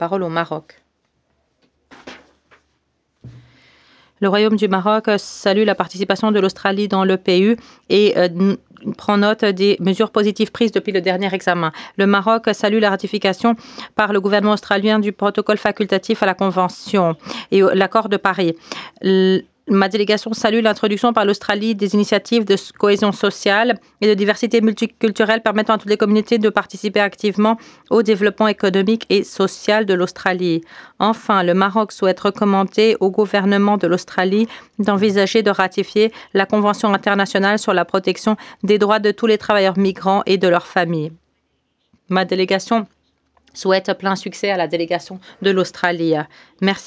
parole au Maroc. Le Royaume du Maroc salue la participation de l'Australie dans l'EPU et prend note des mesures positives prises depuis le dernier examen. Le Maroc salue la ratification par le gouvernement australien du protocole facultatif à la Convention et l'accord de Paris. Ma délégation salue l'introduction par l'Australie des initiatives de cohésion sociale et de diversité multiculturelle permettant à toutes les communautés de participer activement au développement économique et social de l'Australie. Enfin, le Maroc souhaite recommander au gouvernement de l'Australie d'envisager de ratifier la Convention internationale sur la protection des droits de tous les travailleurs migrants et de leurs familles. Ma délégation souhaite plein succès à la délégation de l'Australie. Merci.